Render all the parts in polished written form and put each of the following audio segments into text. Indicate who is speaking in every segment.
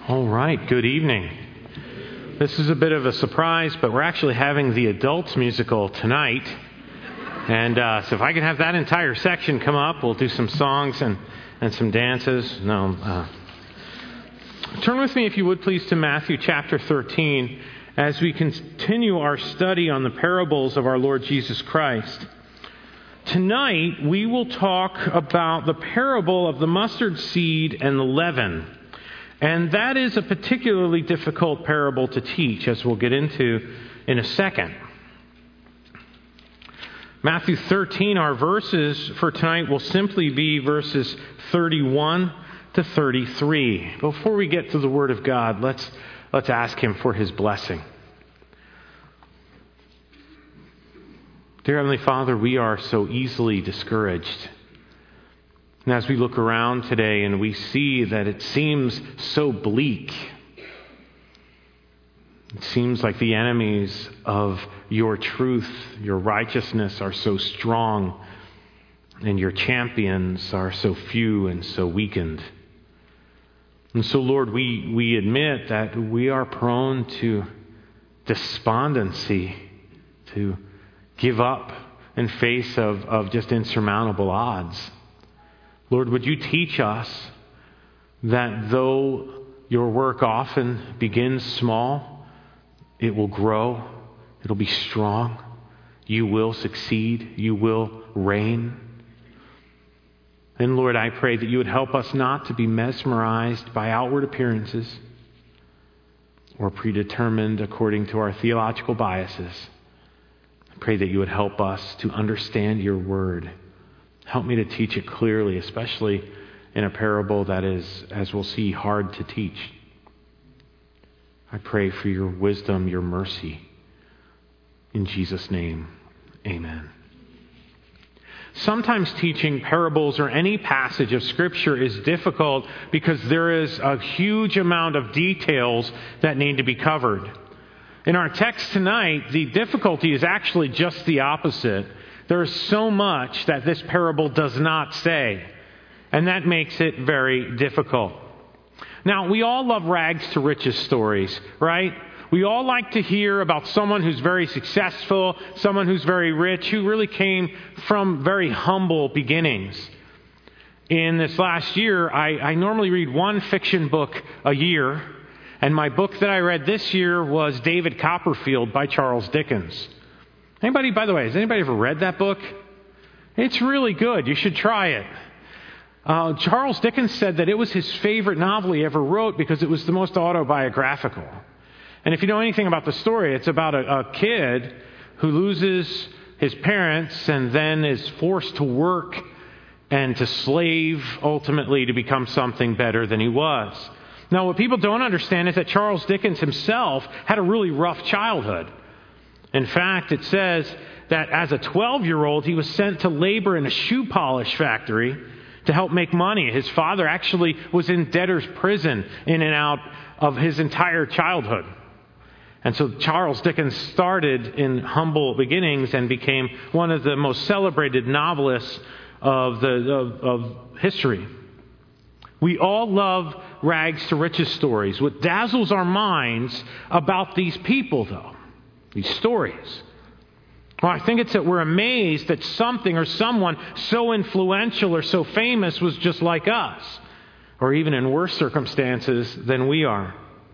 Speaker 1: All right, good evening. This is a bit of a surprise, but we're actually having the adults musical tonight. And so if I can have that entire section come up, we'll do some songs and some dances. Turn with me, if you would please, to Matthew chapter 13 as we continue our study on the parables of our Lord Jesus Christ. Tonight, we will talk about the parable of the mustard seed and the leaven. And that is a particularly difficult parable to teach, as we'll get into in a second. Matthew 13, our verses for tonight will simply be verses 31 to 33. Before we get to the Word of God, let's ask Him for His blessing. Dear Heavenly Father, we are so easily discouraged. And as we look around today and we see that it seems so bleak, it seems like the enemies of your truth, your righteousness are so strong, and your champions are so few and so weakened. And so, Lord, we admit that we are prone to despondency, to give up in face of just insurmountable odds. Lord, would you teach us that though your work often begins small, it will grow, it'll be strong, you will succeed, you will reign. And Lord, I pray that you would help us not to be mesmerized by outward appearances or predetermined according to our theological biases. I pray that you would help us to understand your word. Help me to teach it clearly, especially in a parable that is, as we'll see, hard to teach. I pray for your wisdom, your mercy. In Jesus' name, amen. Sometimes teaching parables or any passage of Scripture is difficult because there is a huge amount of details that need to be covered. In our text tonight, the difficulty is actually just the opposite. There is so much that this parable does not say, and that makes it very difficult. Now, we all love rags to riches stories, right? We all like to hear about someone who's very successful, someone who's very rich, who really came from very humble beginnings. In this last year, I normally read one fiction book a year, and my book that I read this year was David Copperfield by Charles Dickens. Anybody, by the way, has anybody ever read that book? It's really good. You should try it. Charles Dickens said that it was his favorite novel he ever wrote because it was the most autobiographical. And if you know anything about the story, it's about a kid who loses his parents and then is forced to work and to slave ultimately to become something better than he was. Now, what people don't understand is that Charles Dickens himself had a really rough childhood. In fact, it says that as a 12-year-old, he was sent to labor in a shoe polish factory to help make money. His father actually was in debtor's prison in and out of his entire childhood. And so Charles Dickens started in humble beginnings and became one of the most celebrated novelists of history. We all love rags to riches stories. What dazzles our minds about these people, though, these stories. Well, I think it's that we're amazed that something or someone so influential or so famous was just like us, or even in worse circumstances than we are.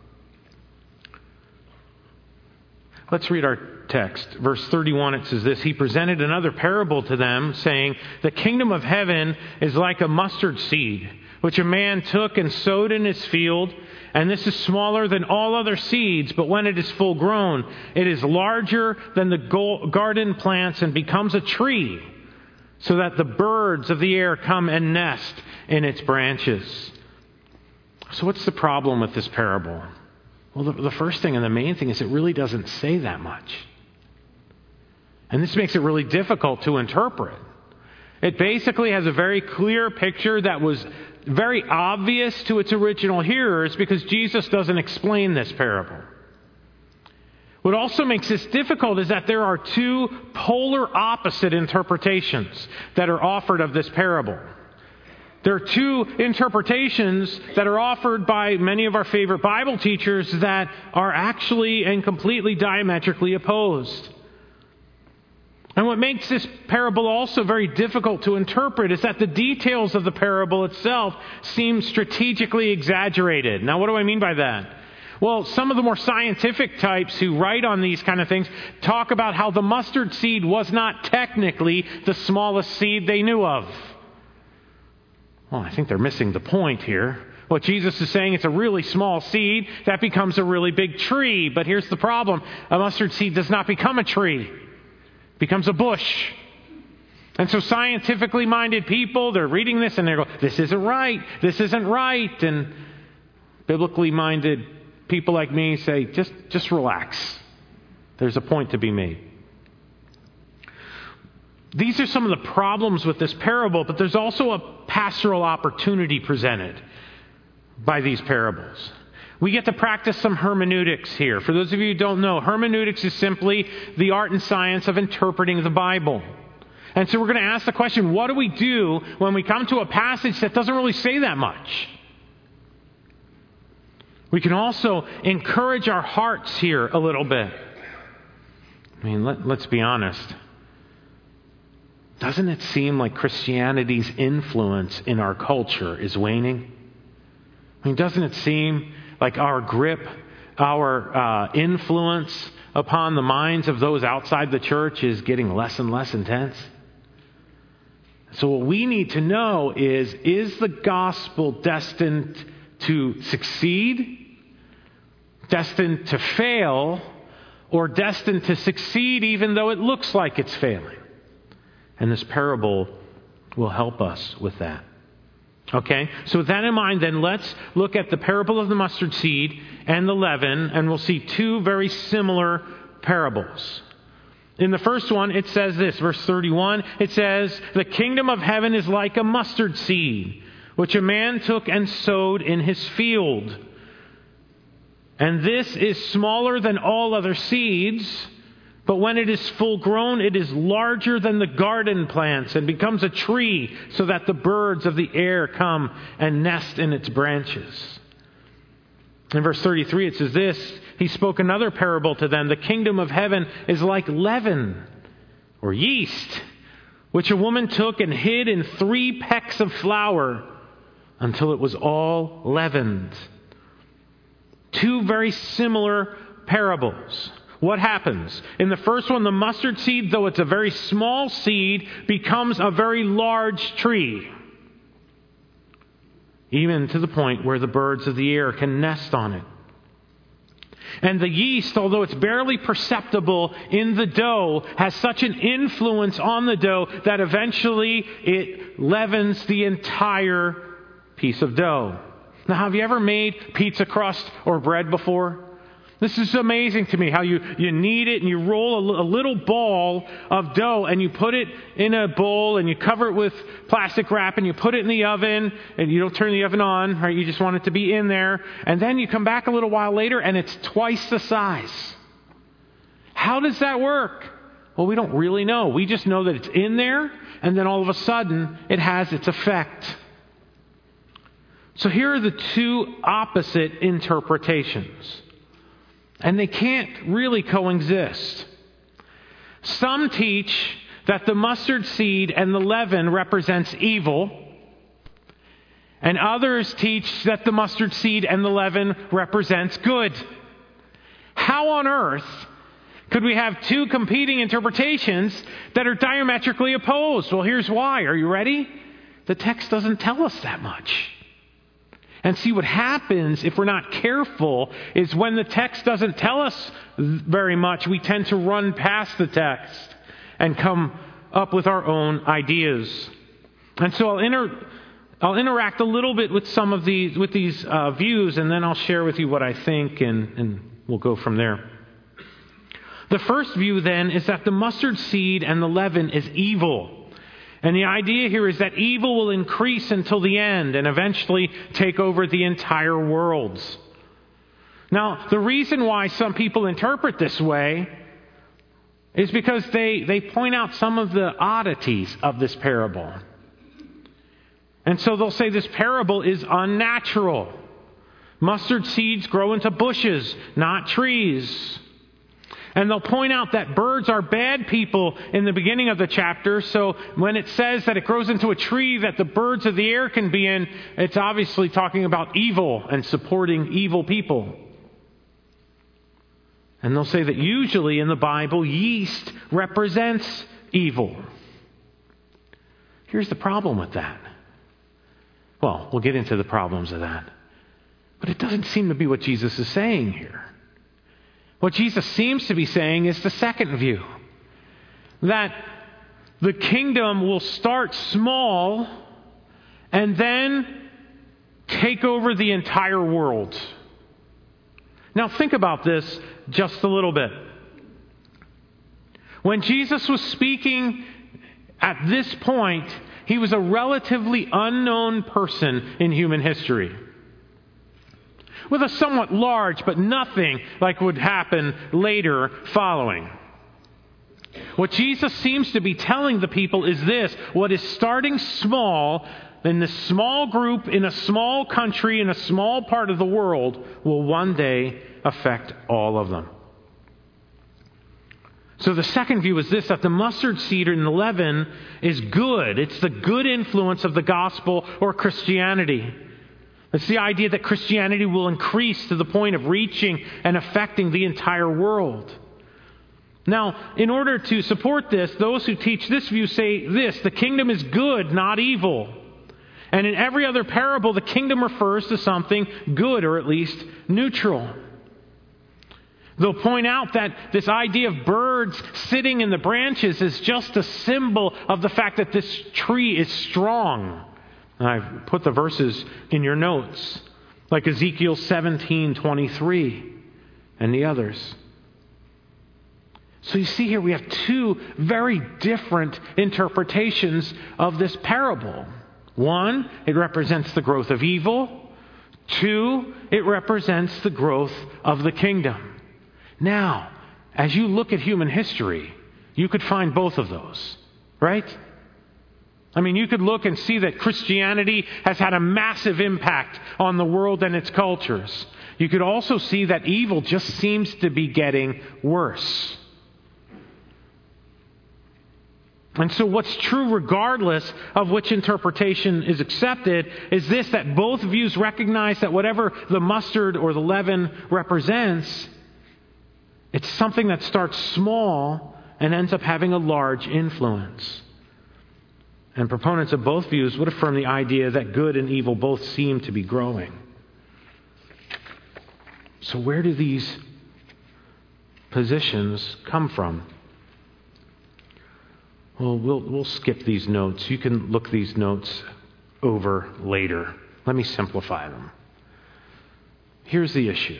Speaker 1: Let's read our text. Verse 31, it says this: He presented another parable to them, saying, The kingdom of heaven is like a mustard seed, which a man took and sowed in his field. And this is smaller than all other seeds, but when it is full grown, it is larger than the garden plants and becomes a tree, so that the birds of the air come and nest in its branches. So what's the problem with this parable? Well, the first thing and the main thing is it really doesn't say that much. And this makes it really difficult to interpret. It basically has a very clear picture that was very obvious to its original hearers because Jesus doesn't explain this parable. What also makes this difficult is that there are two polar opposite interpretations that are offered of this parable. There are two interpretations that are offered by many of our favorite Bible teachers that are actually and completely diametrically opposed. And what makes this parable also very difficult to interpret is that the details of the parable itself seem strategically exaggerated. Now, what do I mean by that? Well, some of the more scientific types who write on these kind of things talk about how the mustard seed was not technically the smallest seed they knew of. Well, I think they're missing the point here. What Jesus is saying, it's a really small seed that becomes a really big tree. But here's the problem. A mustard seed does not become a tree. It becomes a bush. And so scientifically minded people, they're reading this and they go, this isn't right. This isn't right. And biblically minded people like me say, just relax. There's a point to be made. These are some of the problems with this parable, but there's also a pastoral opportunity presented by these parables. We get to practice some hermeneutics here. For those of you who don't know, hermeneutics is simply the art and science of interpreting the Bible. And so we're going to ask the question, what do we do when we come to a passage that doesn't really say that much? We can also encourage our hearts here a little bit. I mean, let's be honest. Doesn't it seem like Christianity's influence in our culture is waning? I mean, doesn't it seem like our grip, our influence upon the minds of those outside the church is getting less and less intense? So what we need to know is the gospel destined to succeed, destined to fail, or destined to succeed even though it looks like it's failing? And this parable will help us with that. Okay? So with that in mind, then let's look at the parable of the mustard seed and the leaven, and we'll see two very similar parables. In the first one, it says this, verse 31, it says, "The kingdom of heaven is like a mustard seed, which a man took and sowed in his field. And this is smaller than all other seeds, but when it is full grown, it is larger than the garden plants and becomes a tree, so that the birds of the air come and nest in its branches." In verse 33, it says this, "He spoke another parable to them. The kingdom of heaven is like leaven," or yeast, "which a woman took and hid in 3 pecks of flour until it was all leavened." Two very similar parables. What happens? In the first one, the mustard seed, though it's a very small seed, becomes a very large tree. Even to the point where the birds of the air can nest on it. And the yeast, although it's barely perceptible in the dough, has such an influence on the dough that eventually it leavens the entire piece of dough. Now, have you ever made pizza crust or bread before? This is amazing to me how you knead it and you roll a little ball of dough and you put it in a bowl and you cover it with plastic wrap and you put it in the oven and you don't turn the oven on, right? You just want it to be in there. And then you come back a little while later and it's twice the size. How does that work? Well, we don't really know. We just know that it's in there and then all of a sudden it has its effect. So here are the two opposite interpretations. And they can't really coexist. Some teach that the mustard seed and the leaven represents evil. And others teach that the mustard seed and the leaven represents good. How on earth could we have two competing interpretations that are diametrically opposed? Well, here's why. Are you ready? The text doesn't tell us that much. And see, what happens if we're not careful is when the text doesn't tell us very much, we tend to run past the text and come up with our own ideas. And so I'll interact a little bit with some of these views, and then I'll share with you what I think, and we'll go from there. The first view then is that the mustard seed and the leaven is evil. And the idea here is that evil will increase until the end and eventually take over the entire world. Now, the reason why some people interpret this way is because they point out some of the oddities of this parable. And so they'll say this parable is unnatural. Mustard seeds grow into bushes, not trees. And they'll point out that birds are bad people in the beginning of the chapter. So when it says that it grows into a tree that the birds of the air can be in, it's obviously talking about evil and supporting evil people. And they'll say that usually in the Bible, yeast represents evil. Here's the problem with that. Well, we'll get into the problems of that. But it doesn't seem to be what Jesus is saying here. What Jesus seems to be saying is the second view. That the kingdom will start small and then take over the entire world. Now think about this just a little bit. When Jesus was speaking at this point, he was a relatively unknown person in human history, with a somewhat large, but nothing like would happen later following. What Jesus seems to be telling the people is this: what is starting small in this small group, in a small country, in a small part of the world, will one day affect all of them. So the second view is this, that the mustard seed and the leaven is good. It's the good influence of the gospel or Christianity. It's the idea that Christianity will increase to the point of reaching and affecting the entire world. Now, in order to support this, those who teach this view say this: the kingdom is good, not evil. And in every other parable, the kingdom refers to something good, or at least neutral. They'll point out that this idea of birds sitting in the branches is just a symbol of the fact that this tree is strong. And I've put the verses in your notes, like Ezekiel 17:23 and the others. So you see here we have two very different interpretations of this parable. One, it represents the growth of evil. Two, it represents the growth of the kingdom. Now, as you look at human history, you could find both of those, right? I mean, you could look and see that Christianity has had a massive impact on the world and its cultures. You could also see that evil just seems to be getting worse. And so what's true regardless of which interpretation is accepted is this: that both views recognize that whatever the mustard or the leaven represents, it's something that starts small and ends up having a large influence. And proponents of both views would affirm the idea that good and evil both seem to be growing. So where do these positions come from? Well, we'll skip these notes. You can look these notes over later. Let me simplify them. Here's the issue.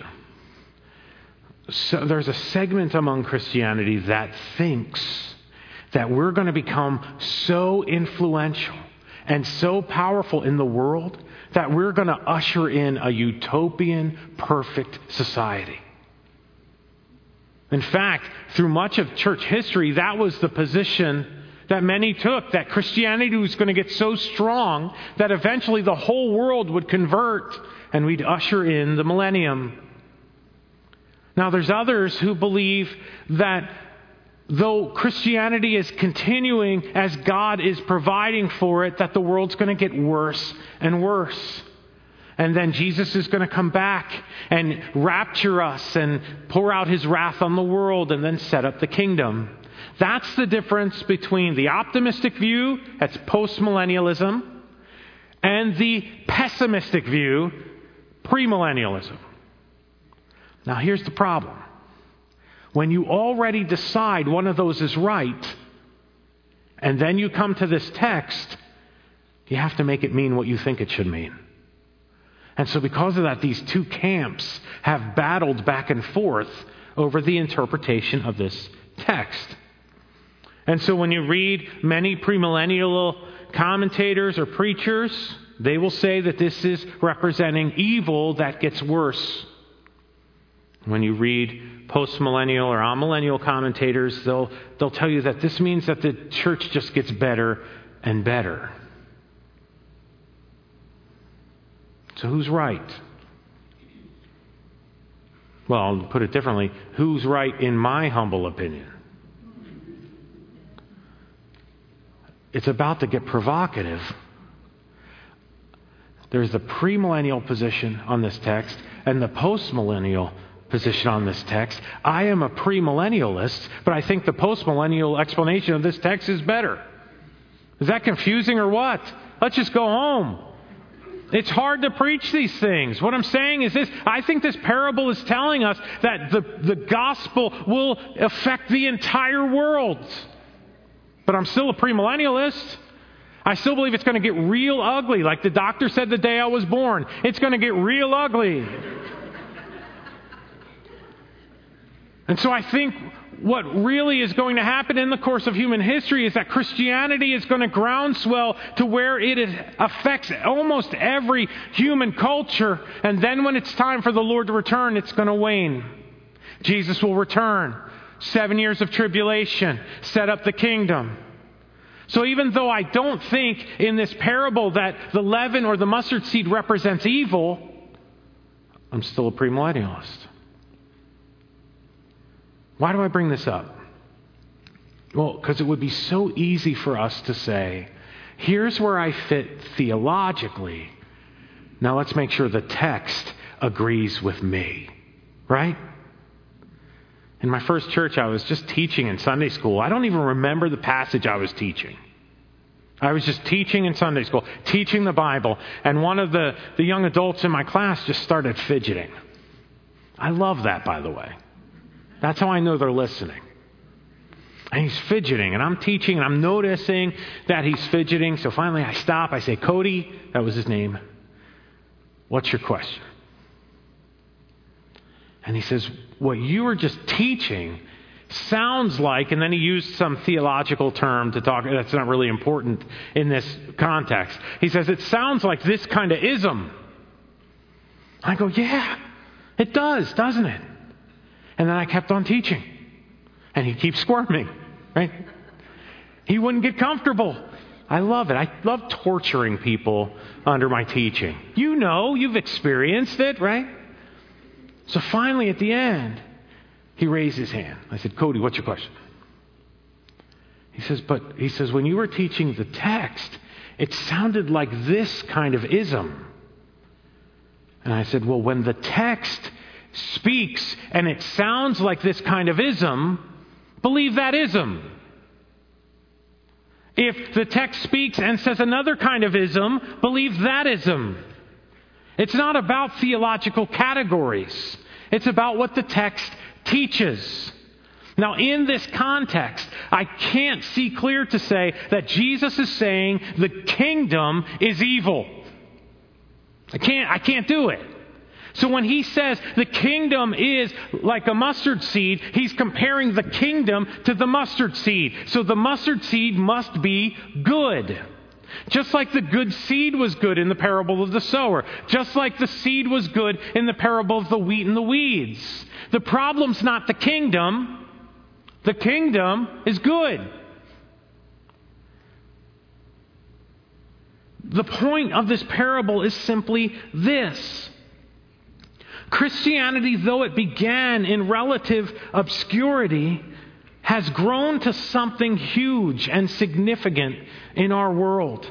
Speaker 1: So there's a segment among Christianity that thinks that we're going to become so influential and so powerful in the world that we're going to usher in a utopian, perfect society. In fact, through much of church history, that was the position that many took, that Christianity was going to get so strong that eventually the whole world would convert and we'd usher in the millennium. Now, there's others who believe that though Christianity is continuing as God is providing for it, that the world's going to get worse and worse. And then Jesus is going to come back and rapture us and pour out his wrath on the world and then set up the kingdom. That's the difference between the optimistic view, that's postmillennialism, and the pessimistic view, premillennialism. Now here's the problem. When you already decide one of those is right, and then you come to this text, you have to make it mean what you think it should mean. And so because of that, these two camps have battled back and forth over the interpretation of this text. And so when you read many premillennial commentators or preachers, they will say that this is representing evil that gets worse. When you read postmillennial or amillennial commentators, they'll tell you that this means that the church just gets better and better. So who's right? Well, I'll put it differently. Who's right in my humble opinion? It's about to get provocative. There's the premillennial position on this text and the postmillennial position on this text. I am a premillennialist, but I think the postmillennial explanation of this text is better. Is that confusing or what? Let's just go home. It's hard to preach these things. What I'm saying is this. I think this parable is telling us that the gospel will affect the entire world. But I'm still a premillennialist. I still believe it's going to get real ugly. Like the doctor said the day I was born. It's going to get real ugly. And so I think what really is going to happen in the course of human history is that Christianity is going to groundswell to where it affects almost every human culture. And then when it's time for the Lord to return, it's going to wane. Jesus will return. 7 years of tribulation. Set up the kingdom. So even though I don't think in this parable that the leaven or the mustard seed represents evil, I'm still a premillennialist. Why do I bring this up? Well, because it would be so easy for us to say, here's where I fit theologically. Now let's make sure the text agrees with me. Right? In my first church, I was just teaching in Sunday school. I don't even remember the passage I was teaching. I was just teaching in Sunday school, teaching the Bible, and one of the young adults in my class just started fidgeting. I love that, by the way. That's how I know they're listening. And he's fidgeting, and I'm teaching, and I'm noticing that he's fidgeting. So finally I stop. I say, Cody, that was his name. What's your question? And he says, what you were just teaching sounds like, and then he used some theological term to talk, that's not really important in this context. He says, it sounds like this kind of ism. I go, yeah, it does, doesn't it? And then I kept on teaching. And he keeps squirming, right? He wouldn't get comfortable. I love it. I love torturing people under my teaching. You know, you've experienced it, right? So finally, at the end, he raised his hand. I said, Cody, what's your question? He says, when you were teaching the text, it sounded like this kind of ism. And I said, well, when the text speaks and it sounds like this kind of ism, believe that ism. If the text speaks and says another kind of ism, believe that ism. It's not about theological categories. It's about what the text teaches. Now, in this context, I can't see clear to say that Jesus is saying the kingdom is evil. I can't do it. So when he says the kingdom is like a mustard seed, he's comparing the kingdom to the mustard seed. So the mustard seed must be good. Just like the good seed was good in the parable of the sower. Just like the seed was good in the parable of the wheat and the weeds. The problem's not the kingdom. The kingdom is good. The point of this parable is simply this. Christianity, though it began in relative obscurity, has grown to something huge and significant in our world.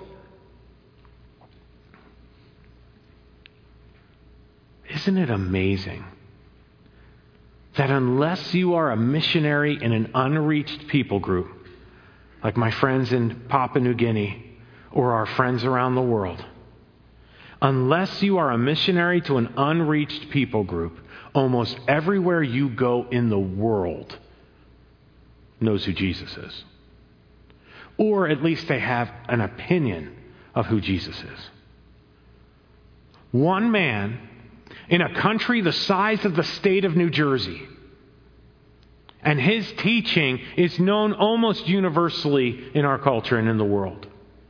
Speaker 1: Isn't it amazing that unless you are a missionary in an unreached people group, like my friends in Papua New Guinea or our friends around the world, unless you are a missionary to an unreached people group, almost everywhere you go in the world knows who Jesus is. Or at least they have an opinion of who Jesus is. One man in a country the size of the state of New Jersey, and his teaching is known almost universally in our culture and in the world.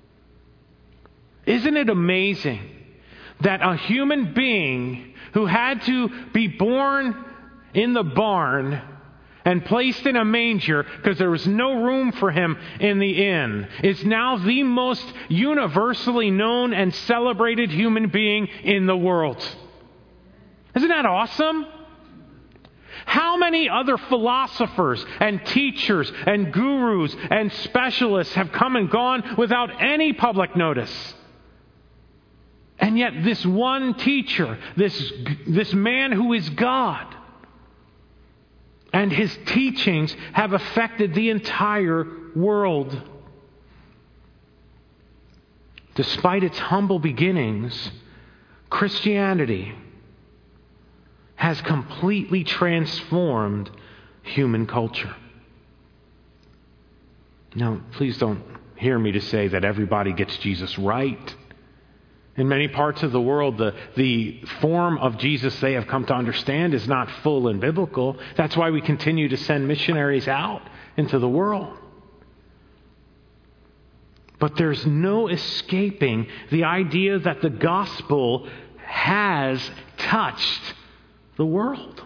Speaker 1: Isn't it amazing that a human being who had to be born in the barn and placed in a manger because there was no room for him in the inn, is now the most universally known and celebrated human being in the world. Isn't that awesome? How many other philosophers and teachers and gurus and specialists have come and gone without any public notice? And yet this one teacher, this man who is God, and his teachings have affected the entire world. Despite its humble beginnings, Christianity has completely transformed human culture. Now, please don't hear me to say that everybody gets Jesus right. In many parts of the world, the form of Jesus they have come to understand is not full and biblical. That's why we continue to send missionaries out into the world. But there's no escaping the idea that the gospel has touched the world.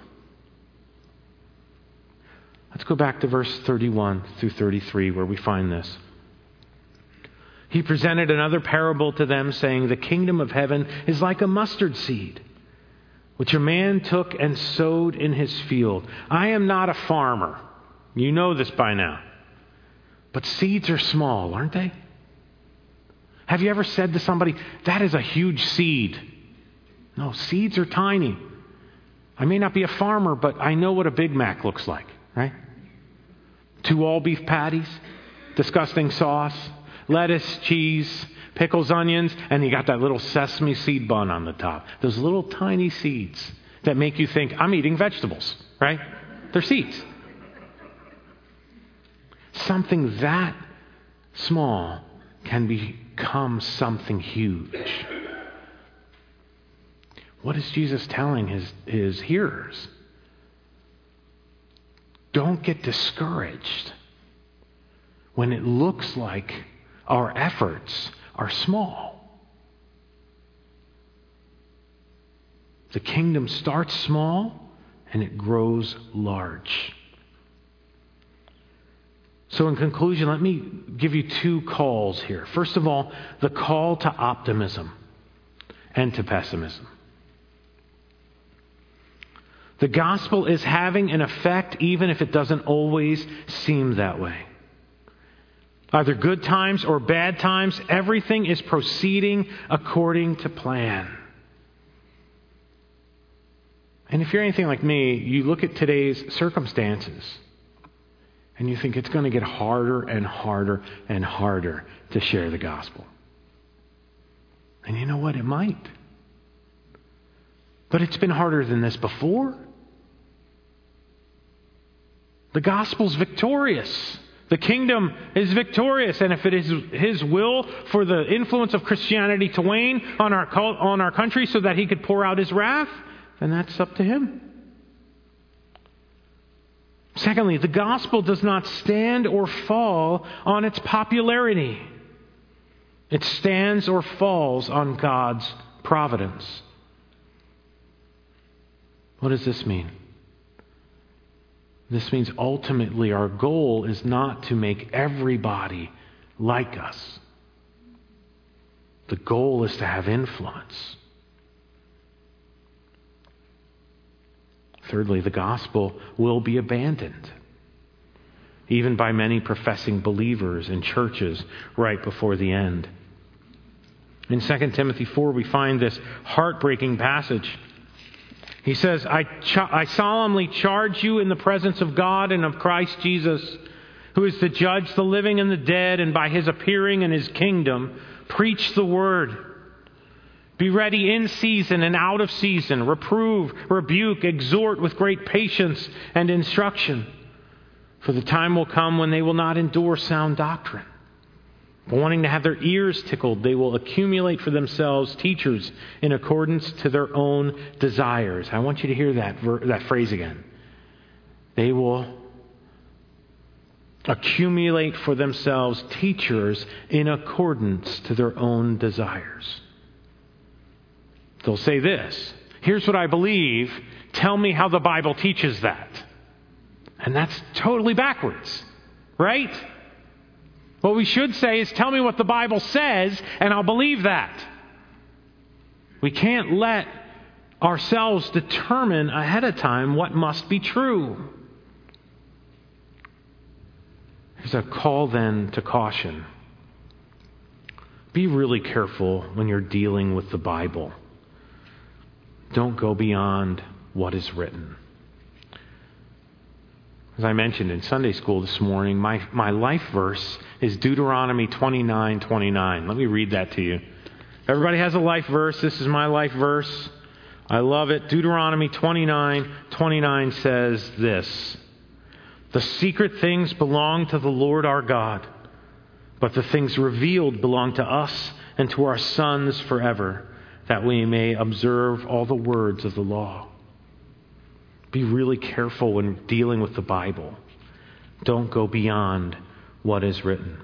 Speaker 1: Let's go back to verse 31 through 33 where we find this. He presented another parable to them, saying, "The kingdom of heaven is like a mustard seed, which a man took and sowed in his field. I am not a farmer." You know this by now. But seeds are small, aren't they? Have you ever said to somebody, "That is a huge seed"? No, seeds are tiny. I may not be a farmer, but I know what a Big Mac looks like, right? 2 all-beef patties, disgusting sauce, lettuce, cheese, pickles, onions, and you got that little sesame seed bun on the top. Those little tiny seeds that make you think, I'm eating vegetables, right? They're seeds. Something that small can become something huge. What is Jesus telling his hearers? Don't get discouraged when it looks like our efforts are small. The kingdom starts small and it grows large. So in conclusion, let me give you 2 calls here. First of all, the call to optimism and to pessimism. The gospel is having an effect even if it doesn't always seem that way. Either good times or bad times, everything is proceeding according to plan. And if you're anything like me, you look at today's circumstances and you think it's going to get harder and harder and harder to share the gospel. And you know what? It might. But it's been harder than this before. The gospel's victorious. The kingdom is victorious, and if it is His will for the influence of Christianity to wane on our country so that He could pour out His wrath, then that's up to Him. Secondly, the gospel does not stand or fall on its popularity. It stands or falls on God's providence. What does this mean? This means ultimately our goal is not to make everybody like us. The goal is to have influence. Thirdly, the gospel will be abandoned, even by many professing believers in churches right before the end. In 2 Timothy 4, we find this heartbreaking passage. He says, I solemnly charge you in the presence of God and of Christ Jesus, who is to judge the living and the dead, and by His appearing in His kingdom, preach the word. Be ready in season and out of season. Reprove, rebuke, exhort with great patience and instruction. For the time will come when they will not endure sound doctrine. But wanting to have their ears tickled, they will accumulate for themselves teachers in accordance to their own desires. I want you to hear that phrase again. They will accumulate for themselves teachers in accordance to their own desires. They'll say this, here's what I believe, tell me how the Bible teaches that. And that's totally backwards, right? What we should say is, tell me what the Bible says, and I'll believe that. We can't let ourselves determine ahead of time what must be true. There's a call then to caution. Be really careful when you're dealing with the Bible. Don't go beyond what is written. As I mentioned in Sunday school this morning, my life verse is Deuteronomy 29:29. Let me read that to you. Everybody has a life verse. This is my life verse. I love it. Deuteronomy 29:29 says this: "The secret things belong to the Lord our God, but the things revealed belong to us and to our sons forever, that we may observe all the words of the law." Be really careful when dealing with the Bible. Don't go beyond what is written.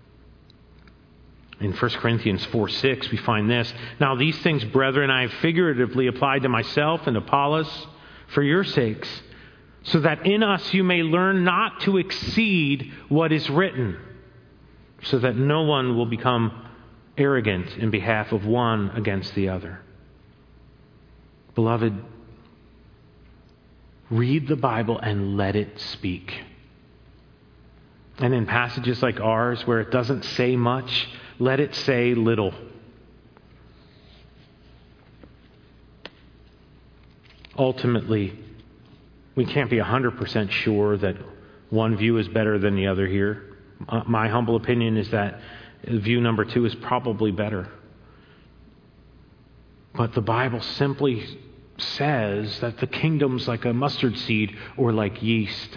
Speaker 1: In 1 Corinthians 4:6, we find this: "Now these things, brethren, I have figuratively applied to myself and Apollos for your sakes, so that in us you may learn not to exceed what is written, so that no one will become arrogant in behalf of one against the other." Beloved, read the Bible and let it speak. And in passages like ours, where it doesn't say much, let it say little. Ultimately, we can't be 100% sure that one view is better than the other here. My humble opinion is that view number 2 is probably better. But the Bible simply says that the kingdom's like a mustard seed or like yeast.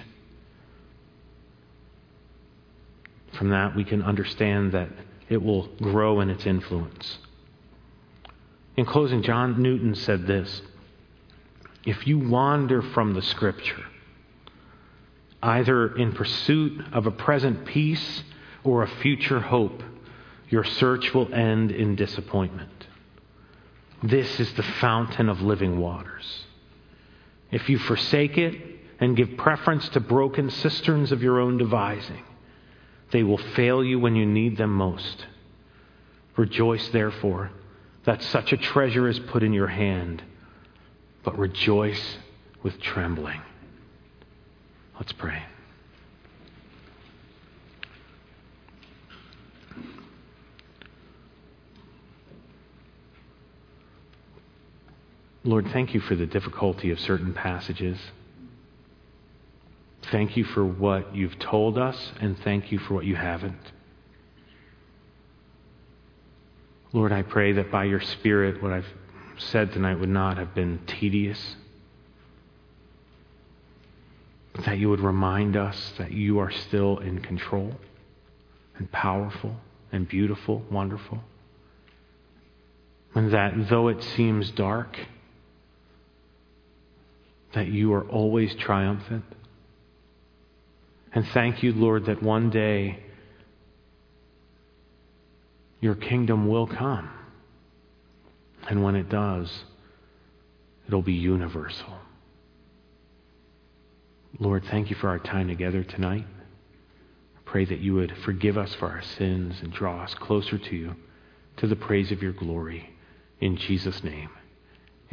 Speaker 1: From that, we can understand that it will grow in its influence. In closing, John Newton said this: "If you wander from the Scripture, either in pursuit of a present peace or a future hope, your search will end in disappointment. This is the fountain of living waters. If you forsake it and give preference to broken cisterns of your own devising, they will fail you when you need them most. Rejoice, therefore, that such a treasure is put in your hand, but rejoice with trembling." Let's pray. Lord, thank you for the difficulty of certain passages. Thank you for what you've told us, and thank you for what you haven't. Lord, I pray that by your Spirit, what I've said tonight would not have been tedious, but that you would remind us that you are still in control and powerful and beautiful, wonderful, and that though it seems dark, that you are always triumphant. And thank you, Lord, that one day your kingdom will come. And when it does, it'll be universal. Lord, thank you for our time together tonight. I pray that you would forgive us for our sins and draw us closer to you, to the praise of your glory. In Jesus' name.